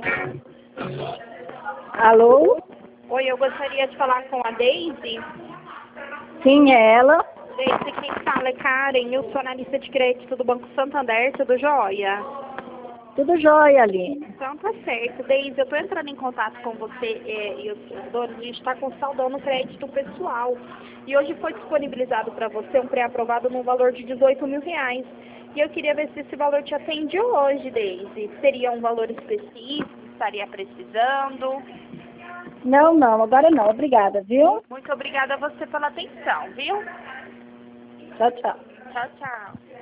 Alô? Oi, eu gostaria de falar com a Deise. Sim, é ela. Deise, quem fala é Karen, eu sou analista de crédito do Banco Santander, tudo jóia? Tudo jóia, Aline. Então tá certo. Deise, eu estou entrando em contato com você e os servidores, a gente está com saldão no crédito pessoal. E hoje foi disponibilizado para você um pré-aprovado no valor de R$ 18.000. E eu queria ver se esse valor te atende hoje, Deise. Seria um valor específico? Estaria precisando? Não, agora não. Obrigada, viu? Muito obrigada a você pela atenção, viu? Tchau, tchau. Tchau, tchau.